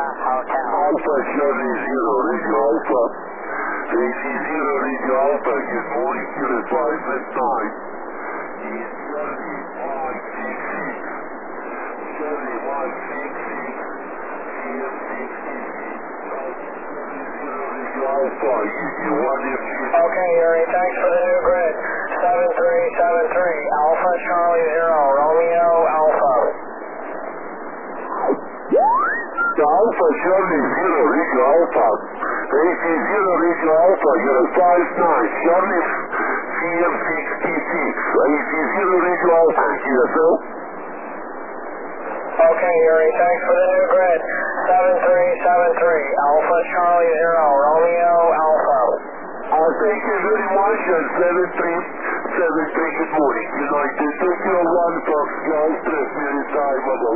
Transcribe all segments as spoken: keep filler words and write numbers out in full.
Alpha Charlie Zero, Radio Alpha. A C Zero, Radio Alpha. Good morning, unit five and nine. Is Charlie Mike six six. Charlie Mike six six. C M sixty-six. Radio Alpha. You one F G. Okay, Yuri, thanks for the new grid. seven three seven three, Alpha Charlie Zero, Romeo Alpha. Alpha Charlie Zero, Radio Alpha. A C Zero, Radio Alpha, you're a five nine. Charlie C M sixty-six. A C Zero, Radio Alpha, G S L. Okay, Yuri, thanks for the new grid. seven three seven three, Alpha Charlie Zero, Romeo Alpha. Uh, thank you very much, and seven three seven three, good morning. United Tokyo one, Fox Golf, tres minutes time ago.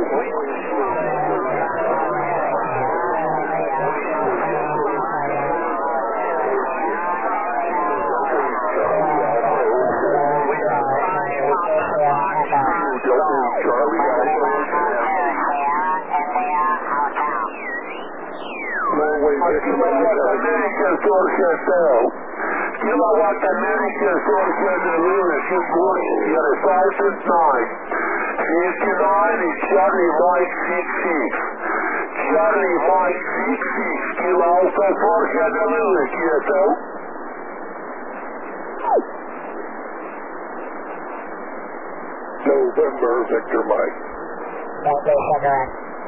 American Forecast L. Kilowatt American Forecast Lewis, good morning. You got a five and nine. fifty-nine is Charlie Mike six six. Charlie Mike six six. Kilo Alpha Forecast Lewis, G S L. November Victor Mike. Okay, Chevrolet.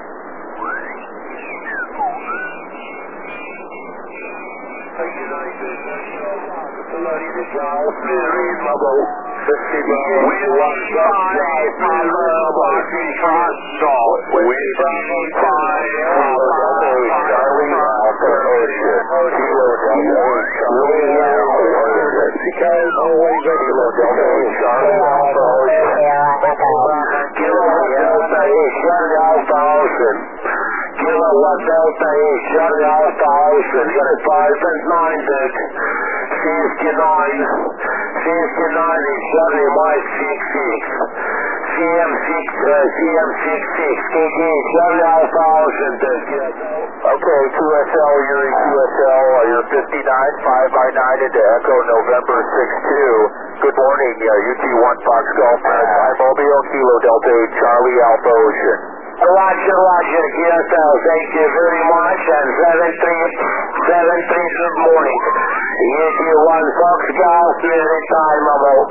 Kilowatt Delta is Charlie Alpha Ocean, got a five and nine deck, fifty-nine, fifty-nine is Charlie Mike six six, C M six, uh, C M sixty-six, K G, Charlie Alpha Ocean deck. Okay, Q S L, you're in Q S L, you're fifty-nine, five by nine into Echo November six two. Good morning, uh, U T one Fox Golf, Maritime Mobile, Kilo Delta eight, Charlie Alpha Ocean. Roger, Roger, Q S L, thank you very much, and seven three seven three, good morning. U T one Fox Golf, minute time about.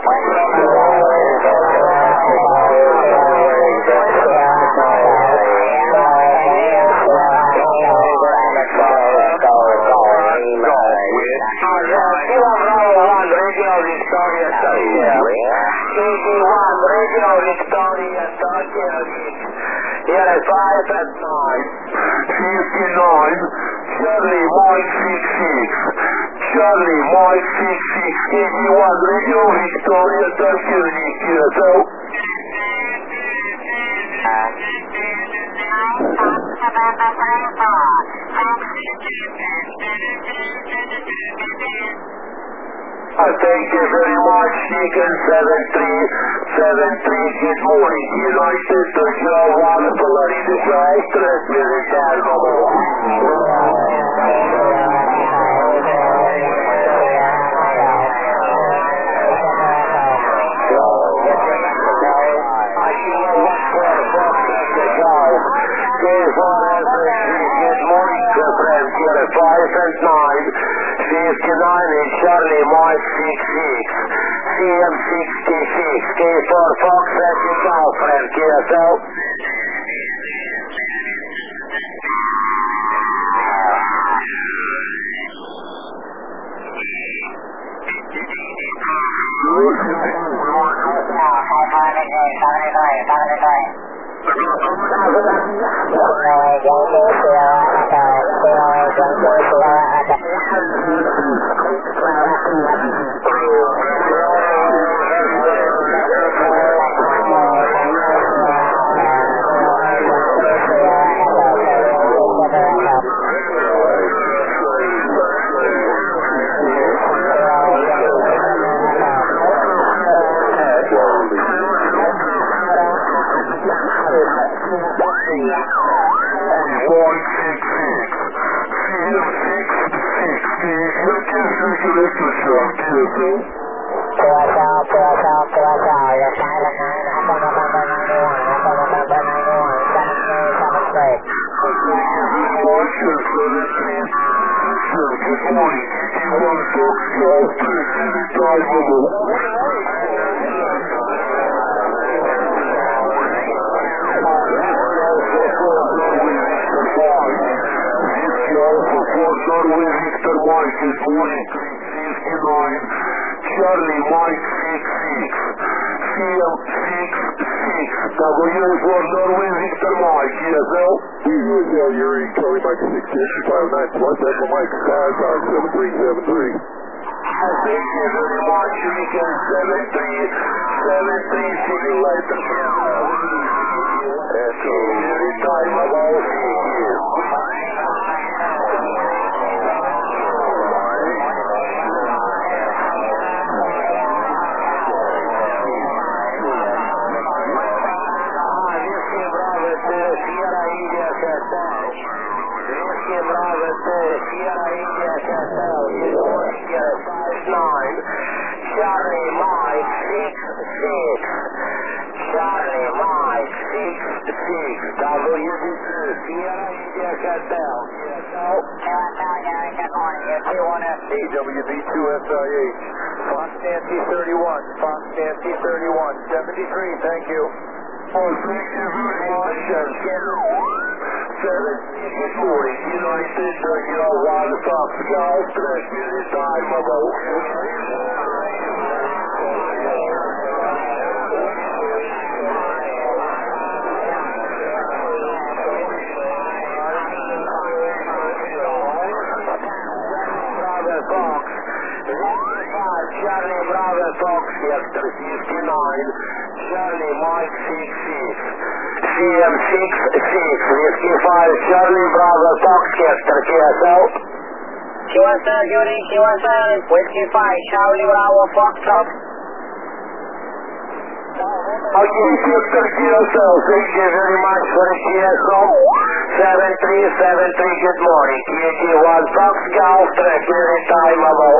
Yeah, five and nine. fifty-nine. Charlie Mike six six. Charlie Mike six six. K G one Radio Victoria Turkey Q S L. Uh, thank you very much, Deacon seven three seven three, good morning. United Tokyo one, Florida Drive, tres minutes time ago. five and nine, fifty-nine is Charlie Mike six six, C M sixty-six, K four Fox at your call, friend, Q S L. One, six, six. district electroshock, T S L. T S L, T S L, T S L, you're silent nine, Echo November ninety-one, Echo November ninety-one, seven three seven three. Good morning, T one Fox Golf, time mobile. Norway Victor Mike is morning fifty-nine, Charlie Mike six six, C M six six, W for Norway Victor Mike, E S L. Yeah, you're in Charlie Mike six six, five nine plus Echo Mike five five seven three seven three. Thank you very much, Weekend seven three seven three, see you later. Echo, every time I will see you. Charlie Mike six six, Charlie Mike six six, W D two, Sierra India Cartel, C S L. Cartel, Gary, good morning, U T one F C. W D two S I H. Fox Nancy thirty-one, Fox Nancy thirty-one, seventy-three, thank you. Oh, thank you very much, and seven, good morning, United, you know, one Fox Golf, transmitted time mobile. Charlie Bravo Fox, Hector fifty-nine, Charlie Mike six six, C M six six, Whiskey five, Charlie Bravo Fox, Hector Q S L. Q S L, Judy, Q S L, Whiskey five, Charlie Bravo Fox, Top. Okay, Hector Q S L, thank you very much for the Q S L. seven three seven three, good morning, Q T one Fox Golf, transmitted time mobile.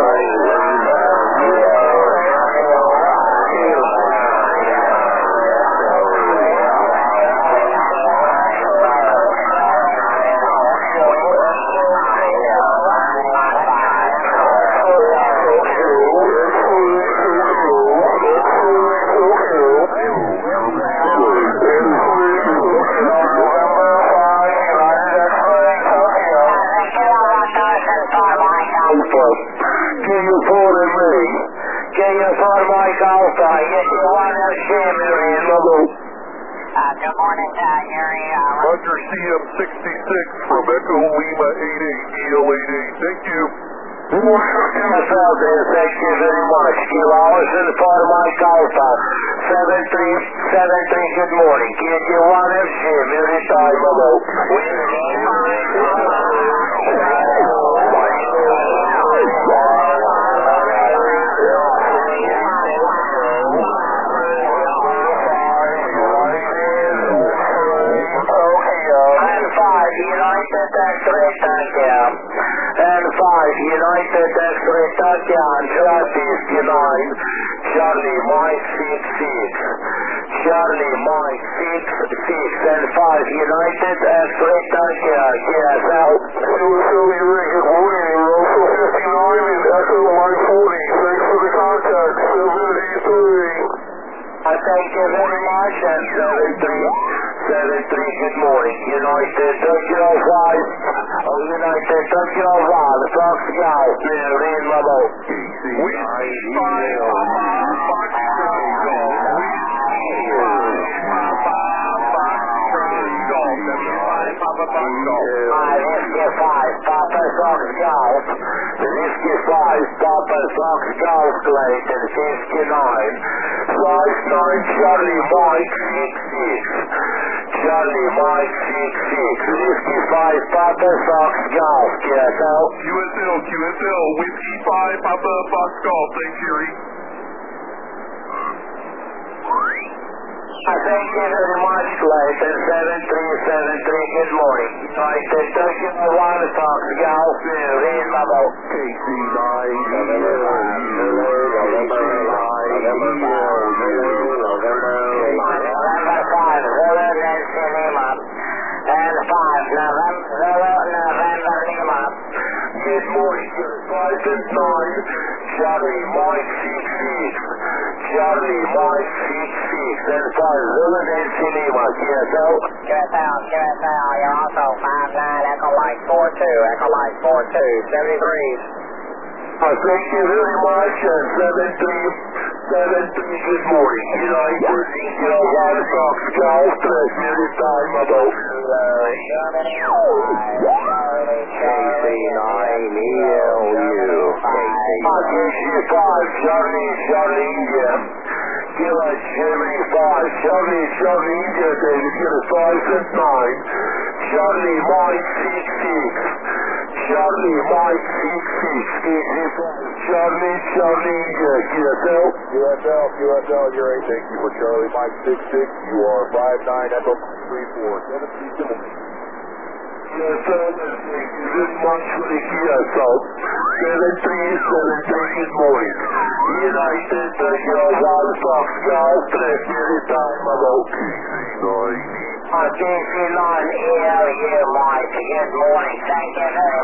Good morning, uh, Gary. Uh, Roger C M sixty-six from Echo Lima eighty-eight, E L eighty-eight. Thank you. Thank you very much. Kilo Allison for Mike Alpha. seven three seven three, good morning. K T one F C, every time mobile. United X-Ray Tachyon, and five United X-Ray Tachyon, fifty-nine, Charlie Mike six six, Charlie Mike six six, and five United X-Ray Tachyon, K S L. So you're in good morning, Russell fifty-nine and Echo Mike forty. Thanks for the contact, seventy-three. I thank you very much, and seven three seven three, good morning. United Tokyo five, oh, United Tokyo five, Fox Golf, in mobile. We five, Fox Whiskey five, Papa Fox Golf, Whiskey five, Papa Fox Golf, Clayton fifty-nine, five nine, Charlie Mike six six, Charlie Mike six six, Whiskey five, Papa Fox Golf, Q S L. Q S L, Q S L, Whiskey five, Papa Fox Golf. Thanks, Jerry. I thank you very much, Clayton, seven three seven three, good morning. United Tokyo one, Fox Golf, in Bravo. K C nine, November five, Zulu, November nine, November five, Zulu, Nancy Lima. And five, November, Zulu, November Lima. Good morning, five and nine, Charlie, Mike, six six. Charlie, Mike, six six, and five, Zulu, Nancy Lima, Q S L. Q S L, Q S L, you're also five nine, Echo Mike four two, Echo Mike four two, seventy degrees. Uh, thank you very much, and seven three, seven three, good morning. United, Kilo one, Fox, Golf, transmitted time about. K C nine, E L U, K C five, Charlie, Charlie, India. Kilo Charlie five, Charlie, Charlie, India, David, Kilo five and nine. Charlie, Mike, six six. Charlie, Mike, six six. Charlie, Charlie, India, Q S L. Q S L, Q S L, you're eight. Thank you for Charlie, Mike six six. You are five nine, Echo three four, seven three, good morning. Q S L, thank you very much for the Q S L. seven three seven three, good morning. United, Kilo one, Fox, Golf, transmitted time about K C nine. K C nine, E L U, Mike, good morning, thank you very